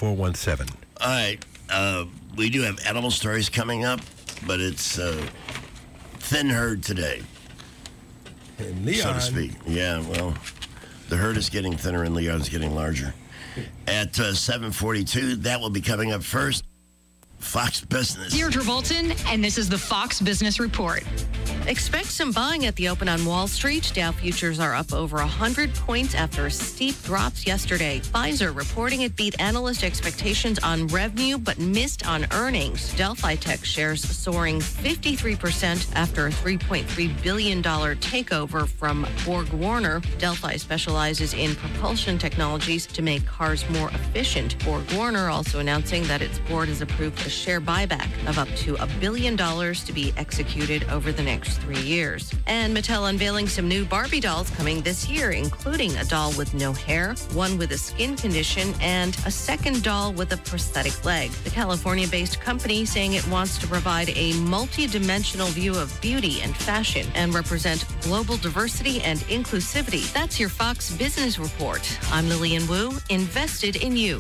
417. All right. We do have animal stories coming up, but it's thin herd today. In Leon. So to speak. Yeah, well, the herd is getting thinner and Leon's getting larger. At 7:42, that will be coming up first. Fox Business. Deirdre Bolton, and this is the Fox Business Report. Expect some buying at the open on Wall Street. Dow futures are up over 100 points after steep drops yesterday. Pfizer reporting it beat analyst expectations on revenue but missed on earnings. Delphi Tech shares soaring 53% after a $3.3 billion takeover from Borg Warner. Delphi specializes in propulsion technologies to make cars more efficient. Borg Warner also announcing that its board has approved a share buyback of up to $1 billion to be executed over the next 3 years. And Mattel unveiling some new Barbie dolls coming this year, including a doll with no hair, one with a skin condition, and a second doll with a prosthetic leg. The California-based company saying it wants to provide a multi-dimensional view of beauty and fashion and represent global diversity and inclusivity. That's your Fox Business Report. I'm Lillian Wu, invested in you.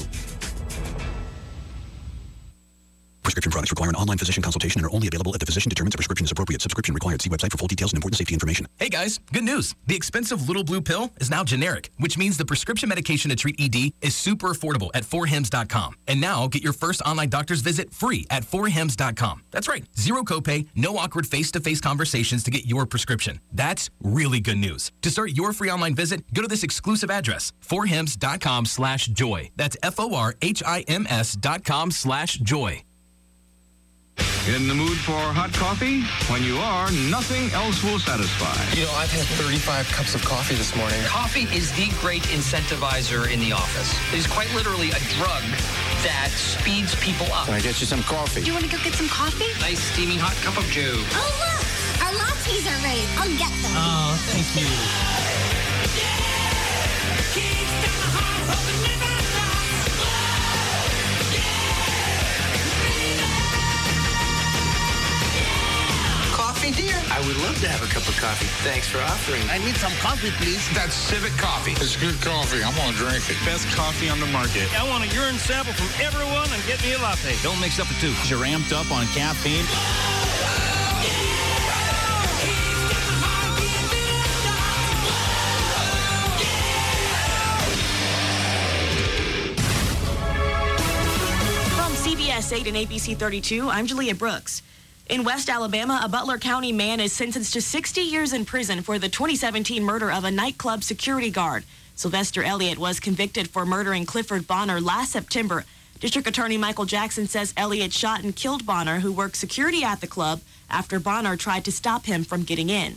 Prescription products require an online physician consultation and are only available if the physician determines a prescription is appropriate. Subscription required. See website for full details and important safety information. Hey guys, good news. The expensive Little Blue pill is now generic, which means the prescription medication to treat ED is super affordable at 4hims.com. And now get your first online doctor's visit free at 4hims.com. That's right. Zero copay, no awkward face-to-face conversations to get your prescription. That's really good news. To start your free online visit, go to this exclusive address, 4hims.com/joy. That's FORHIMS.com/joy. In the mood for hot coffee? When you are, nothing else will satisfy. You know, I've had 35 cups of coffee this morning. Coffee is the great incentivizer in the office. It is quite literally a drug that speeds people up. Can I get you some coffee? Do you want to go get some coffee? Nice steaming hot cup of joe. Oh, look! Our lattes are ready. I'll get them. Oh, thank you. Dear. I would love to have a cup of coffee. Thanks for offering. I need some coffee, please. That's Civic Coffee. It's good coffee. I'm going to drink it. Best coffee on the market. I want a urine sample from everyone and get me a latte. Don't mix up the two. You're amped up on caffeine. From CBS 8 and ABC 32, I'm Julia Brooks. In West Alabama, a Butler County man is sentenced to 60 years in prison for the 2017 murder of a nightclub security guard. Sylvester Elliott was convicted for murdering Clifford Bonner last September. District Attorney Michael Jackson says Elliott shot and killed Bonner, who worked security at the club, after Bonner tried to stop him from getting in.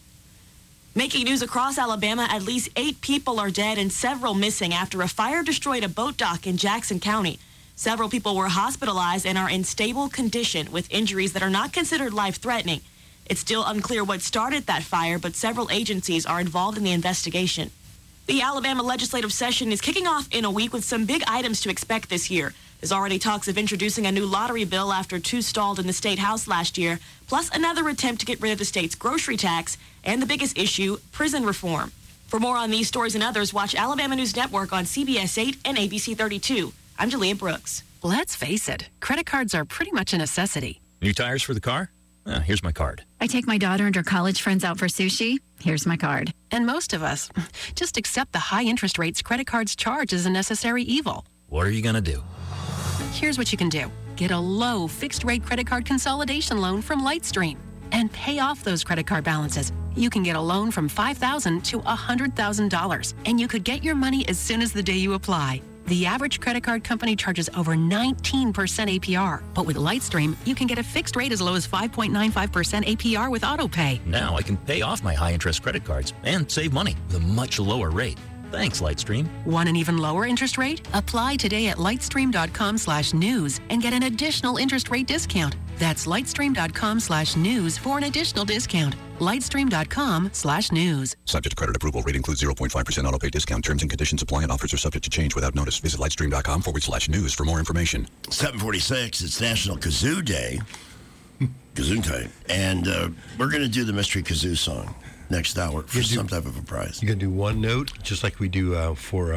Making news across Alabama, at least 8 people are dead and several missing after a fire destroyed a boat dock in Jackson County. Several people were hospitalized and are in stable condition with injuries that are not considered life-threatening. It's still unclear what started that fire, but several agencies are involved in the investigation. The Alabama legislative session is kicking off in a week with some big items to expect this year. There's already talks of introducing a new lottery bill after 2 stalled in the state house last year, plus another attempt to get rid of the state's grocery tax, and the biggest issue, prison reform. For more on these stories and others, watch Alabama News Network on CBS 8 and ABC 32. I'm Julia Brooks. Let's face it, credit cards are pretty much a necessity. New tires for the car? Here's my card. I take my daughter and her college friends out for sushi. Here's my card. And most of us just accept the high interest rates credit cards charge as a necessary evil. What are you going to do? Here's what you can do. Get a low fixed rate credit card consolidation loan from Lightstream and pay off those credit card balances. You can get a loan from $5,000 to $100,000, and you could get your money as soon as the day you apply. The average credit card company charges over 19% APR. But with Lightstream, you can get a fixed rate as low as 5.95% APR with AutoPay. Now I can pay off my high-interest credit cards and save money with a much lower rate. Thanks, Lightstream. Want an even lower interest rate? Apply today at lightstream.com/news and get an additional interest rate discount. That's lightstream.com/news for an additional discount. Lightstream.com/news. Subject to credit approval. Rate includes 0.5% auto pay discount. Terms and conditions apply and offers are subject to change without notice. Visit lightstream.com/news for more information. 7:46, it's National Kazoo Day. Gesundheit. And we're going to do the Mystery Kazoo song next hour for some type of a prize. You going to do one note, just like we do for,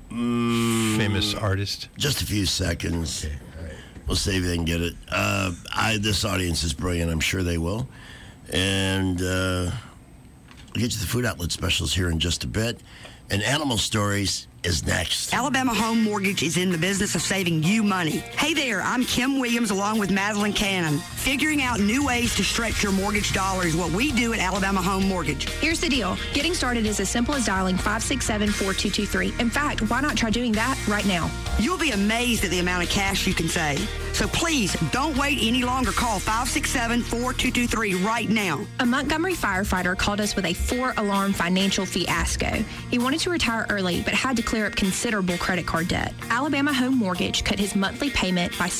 famous artist? Just a few seconds. Okay, all right. We'll see if they can get it. This audience is brilliant. I'm sure they will. And we'll get you the food outlet specials here in just a bit. And Animal Stories is next. Alabama Home Mortgage is in the business of saving you money. Hey there, I'm Kim Williams along with Madeline Cannon. Figuring out new ways to stretch your mortgage dollar is what we do at Alabama Home Mortgage. Here's the deal. Getting started is as simple as dialing 567-4223. In fact, why not try doing that right now? You'll be amazed at the amount of cash you can save. So please, don't wait any longer. Call 567-4223 right now. A Montgomery firefighter called us with a 4-alarm financial fiasco. He wanted to retire early, but had to clear up considerable credit card debt. Alabama Home Mortgage cut his monthly payment by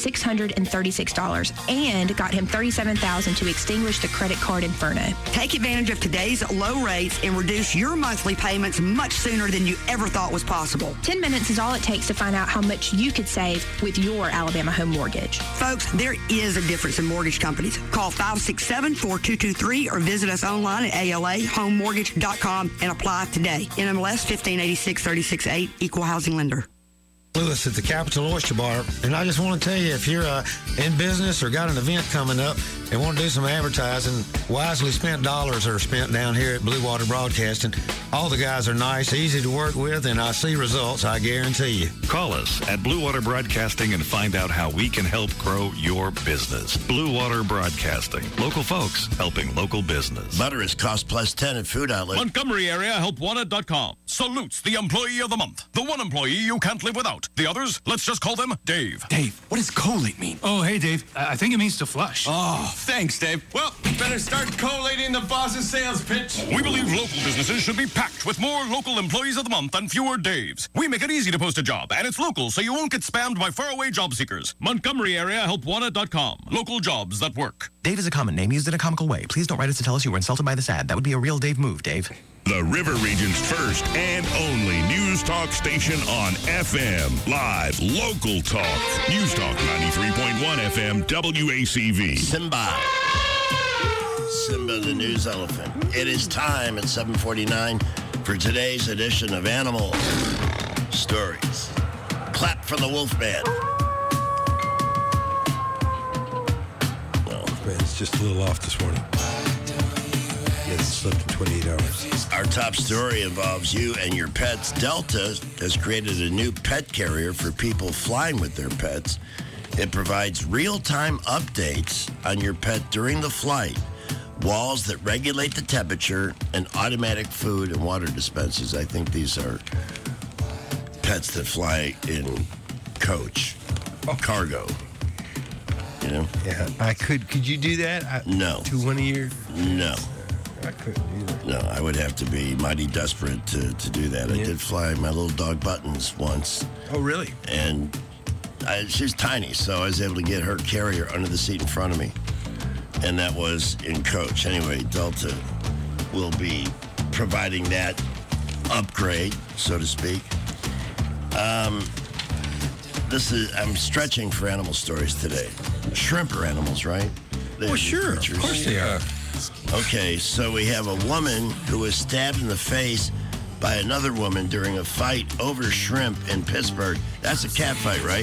$636 and got him $37,000 to extinguish the credit card inferno. Take advantage of today's low rates and reduce your monthly payments much sooner than you ever thought was possible. 10 minutes is all it takes to find out how much you could save with your Alabama Home Mortgage. Folks, there is a difference in mortgage companies. Call 567-4223 or visit us online at alahomemortgage.com and apply today. NMLS 1586-36A, Equal Housing Lender. Lewis at the Capital Oyster Bar, and I just want to tell you, if you're in business or got an event coming up and want to do some advertising, wisely spent dollars are spent down here at Blue Water Broadcasting. All the guys are nice, easy to work with, and I see results, I guarantee you. Call us at Blue Water Broadcasting and find out how we can help grow your business. Blue Water Broadcasting. Local folks helping local business. Butter is cost plus 10 at Food Outlet. Montgomery Area Helpwanted.com salutes the Employee of the Month. The one employee you can't live without. The others, let's just call them Dave. Dave, what does collate mean? Oh, hey, Dave. I think it means to flush. Oh, thanks, Dave. Well, better start collating the boss's sales pitch. We believe local businesses should be packed with more local employees of the month and fewer Daves. We make it easy to post a job, and it's local, so you won't get spammed by faraway job seekers. Montgomery Area Helpwanted.com. Local jobs that work. Dave is a common name used in a comical way. Please don't write us to tell us you were insulted by this ad. That would be a real Dave move, Dave. The River Region's first and only news talk station on FM. Live, local talk. News Talk 93.1 FM, WACV. Simba the news elephant. It is time at 7:49 for today's edition of Animal Stories. Clap for the Wolfman. It's just a little off this morning. He hasn't slept in 28 hours. Our top story involves you and your pets. Delta has created a new pet carrier for people flying with their pets. It provides real-time updates on your pet during the flight, walls that regulate the temperature, and automatic food and water dispensers. I think these are pets that fly in coach, cargo. You know? Yeah, I could. Could you do that? No. To one of your? No. I couldn't either. No, I would have to be mighty desperate to do that. Yeah. I did fly my little dog Buttons once. Oh, really? And she's tiny, so I was able to get her carrier under the seat in front of me. And that was in coach. Anyway, Delta will be providing that upgrade, so to speak. I'm stretching for animal stories today. Shrimp are animals, right? Oh, sure. Of course they are. Okay, so we have a woman who was stabbed in the face by another woman during a fight over shrimp in Pittsburgh. That's a cat fight, right?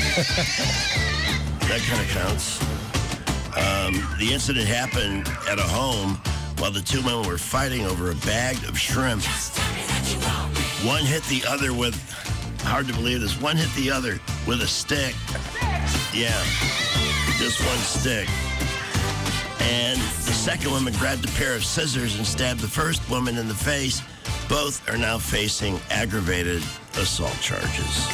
That kind of counts. The incident happened at a home while the two men were fighting over a bag of shrimp. One hit the other with, hard to believe this, one hit the other with a stick. Yeah, just one stick. And the second woman grabbed a pair of scissors and stabbed the first woman in the face. Both are now facing aggravated assault charges.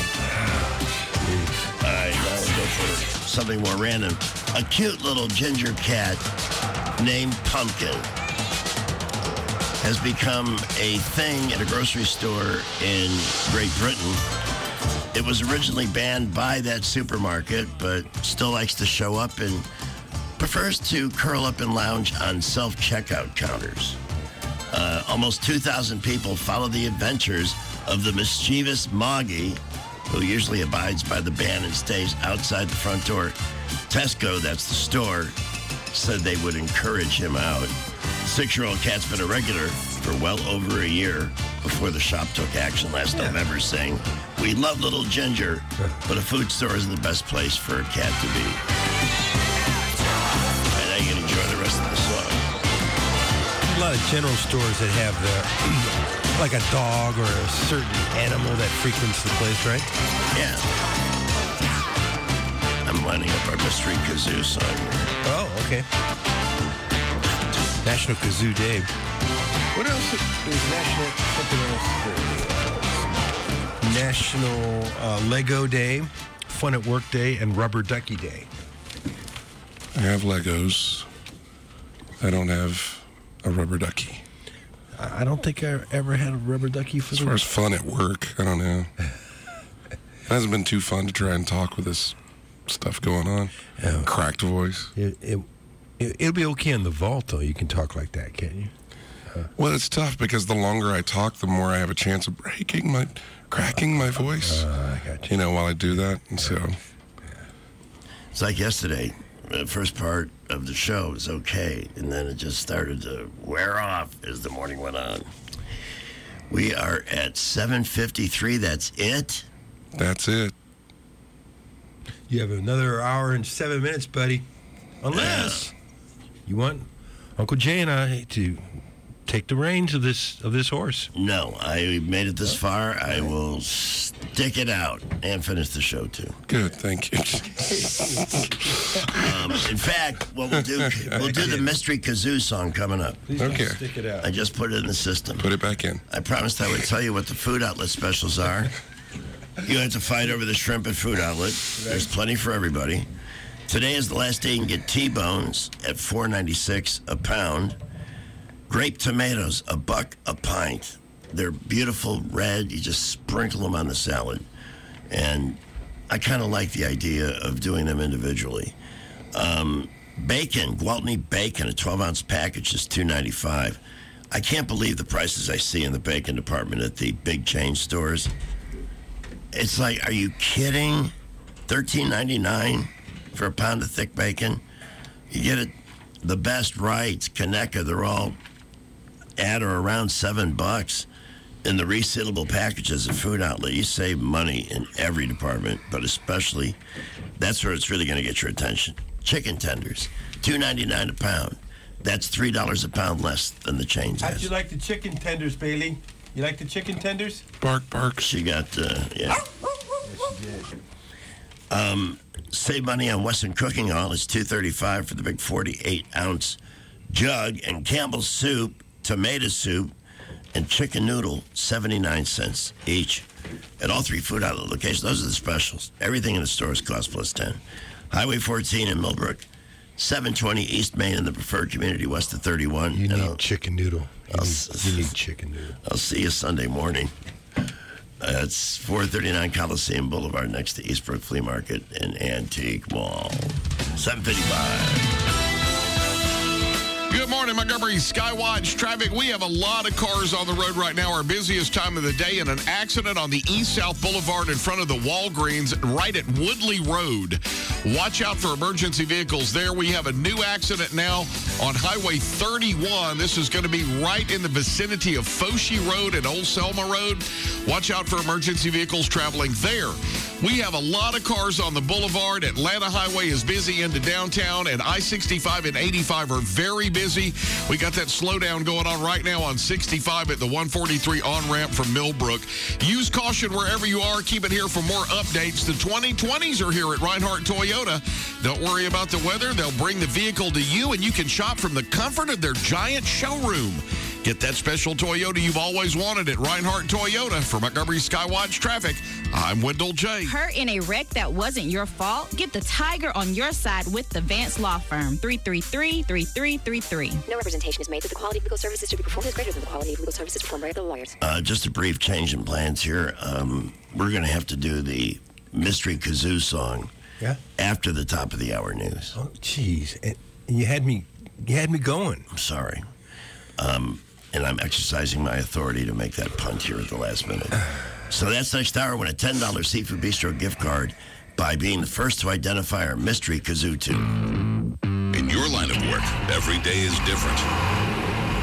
All right, now we'll go for something more random. A cute little ginger cat named Pumpkin has become a thing at a grocery store in Great Britain. It was originally banned by that supermarket, but still likes to show up and prefers to curl up and lounge on self-checkout counters. Almost 2,000 people follow the adventures of the mischievous Moggy, who usually abides by the ban and stays outside the front door. Tesco, that's the store, said they would encourage him out. 6-year-old cat's been a regular for well over a year before the shop took action last November, saying, "We love little Ginger, but a food store isn't the best place for a cat to be." And now you can enjoy the rest of the song. A lot of general stores that have like a dog or a certain animal that frequents the place, right? Yeah. I'm lining up our Mystery Kazoo song here. Oh, okay. National Kazoo Day. What else is National Lego Day, Fun at Work Day, and Rubber Ducky Day. I have Legos. I don't have a rubber ducky. I don't think I ever had a rubber ducky for As far as fun at work, I don't know. It hasn't been too fun to try and talk with this stuff going on. Yeah. Cracked voice. It'll be okay in the vault, though. You can talk like that, can't you? Well, it's tough because the longer I talk, the more I have a chance of cracking my voice. I got you. While I do that. And so. It's like yesterday. The first part of the show was okay, and then it just started to wear off as the morning went on. We are at 7:53. That's it? That's it. You have another hour and 7 minutes, buddy. Unless you want Uncle Jay and I to take the reins of this horse. No, I made it this far. I will stick it out and finish the show, too. Good, thank you. In fact, what we'll do the Mystery Kazoo song coming up. Please okay. Stick it out. I just put it in the system. Put it back in. I promised I would tell you what the food outlet specials are. You have to fight over the shrimp at Food Outlet. There's plenty for everybody. Today is the last day you can get T-bones at $4.96 a pound. Grape tomatoes, $1 a pint. They're beautiful red. You just sprinkle them on the salad. And I kind of like the idea of doing them individually. Bacon, Gwaltney bacon, a 12-ounce package is $2.95. I can't believe the prices I see in the bacon department at the big chain stores. It's like, are you kidding? $13.99 for a pound of thick bacon? You get it, the best Wrights, Conecuh, they're all at or around $7 in the resealable packages at Food Outlet. You save money in every department, but especially that's where it's really going to get your attention. Chicken tenders, $2.99 a pound. That's $3 a pound less than the chain How'd says. you like the chicken tenders, Bailey? You like the chicken tenders? Bark, bark. She got, yeah. Save money on Western Cooking Oil. It's $2.35 for the big 48-ounce jug. And Campbell's soup, tomato soup, and chicken noodle, 79 cents each. At all three Food Outlet locations, those are the specials. Everything in the store is cost plus 10. Highway 14 in Millbrook, 720 East Main in the preferred community west of 31. You need chicken noodle. You need chicken noodle. I'll see you Sunday morning. It's 439 Coliseum Boulevard next to Eastbrook Flea Market and Antique Mall. 755. Good morning, Montgomery Skywatch traffic. We have a lot of cars on the road right now. Our busiest time of the day, and an accident on the East-South Boulevard in front of the Walgreens right at Woodley Road. Watch out for emergency vehicles there. We have a new accident now on Highway 31. This is going to be right in the vicinity of Foshee Road and Old Selma Road. Watch out for emergency vehicles traveling there. We have a lot of cars on the boulevard. Atlanta Highway is busy into downtown, and I-65 and 85 are very busy. We got that slowdown going on right now on 65 at the 143 on-ramp from Millbrook. Use caution wherever you are. Keep it here for more updates. The 2020s are here at Reinhardt Toyota. Don't worry about the weather. They'll bring the vehicle to you, and you can shop from the comfort of their giant showroom. Get that special Toyota you've always wanted at Reinhardt Toyota. For Montgomery Skywatch Traffic, I'm Wendell J. Hurt in a wreck that wasn't your fault? Get the tiger on your side with the Vance Law Firm. 333-3333. No representation is made that the quality of legal services to be performed is greater than the quality of legal services performed by other lawyers. Just a brief change in plans here. We're going to have to do the Mystery Kazoo song after the top of the hour news. Oh, jeez. And you had me going. I'm sorry. And I'm exercising my authority to make that punt here at the last minute. So that's next hour. Win a $10 Seafood Bistro gift card by being the first to identify our Mystery Kazoo tune. In your line of work, every day is different.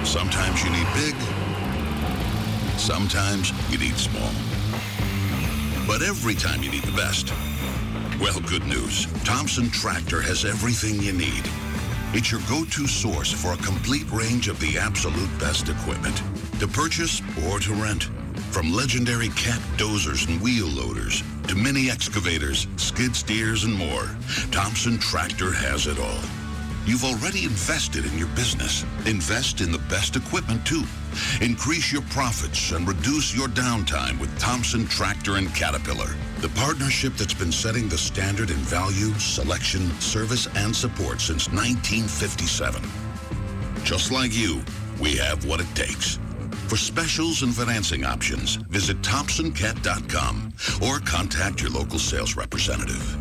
Sometimes you need big. Sometimes you need small. But every time you need the best, well, good news. Thompson Tractor has everything you need. It's your go-to source for a complete range of the absolute best equipment to purchase or to rent. From legendary Cat dozers and wheel loaders to mini excavators, skid steers, and more, Thompson Tractor has it all. You've already invested in your business. Invest in the best equipment, too. Increase your profits and reduce your downtime with Thompson Tractor and Caterpillar, the partnership that's been setting the standard in value, selection, service, and support since 1957. Just like you, we have what it takes. For specials and financing options, visit ThompsonCat.com or contact your local sales representative.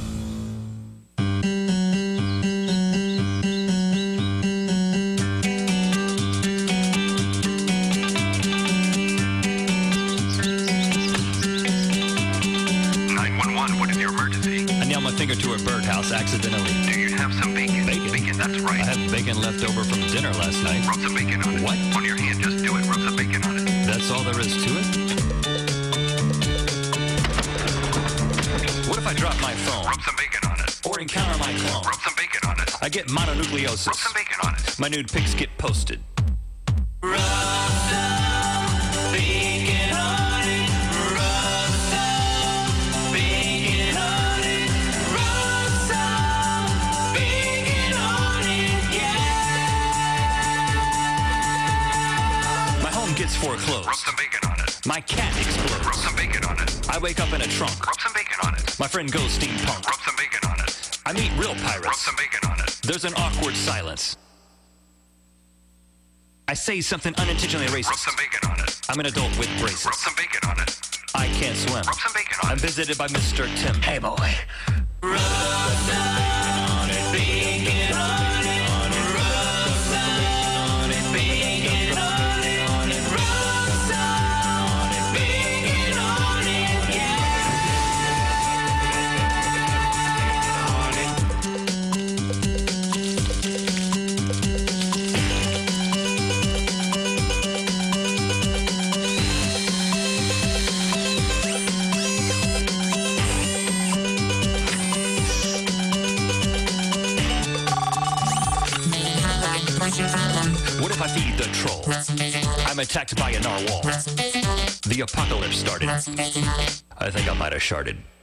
To a birdhouse accidentally. Do you have some bacon? Bacon, that's right. I have bacon left over from dinner last night. Rub some bacon on it. What? On your hand, just do it. Rub some bacon on it. That's all there is to it? What if I drop my phone? Rub some bacon on it. Or encounter my clone? Rub some bacon on it. I get mononucleosis. Rub some bacon on it. My nude pics get posted. Rub some bacon on it. Rub some bacon on it. Rub some bacon on it, yeah. My home gets foreclosed. Rub some bacon on it. My cat explodes. Rub some bacon on it. I wake up in a trunk. Rub some bacon on it. My friend goes steampunk. Rub some bacon on it. I meet real pirates. Rub some bacon on it. There's an awkward silence. I say something unintentionally racist. Rub some bacon on it. I'm an adult with braces. Rub some bacon on it. I can't swim. Rub some bacon on it. I'm visited by Mr. Tim. Hey, boy. Rub some bacon on it. Bacon on it. Rub some bacon on it. Rub some bacon on it, yeah. What if I feed the troll? I'm attacked by a narwhal. The apocalypse started. I think I might have sharded.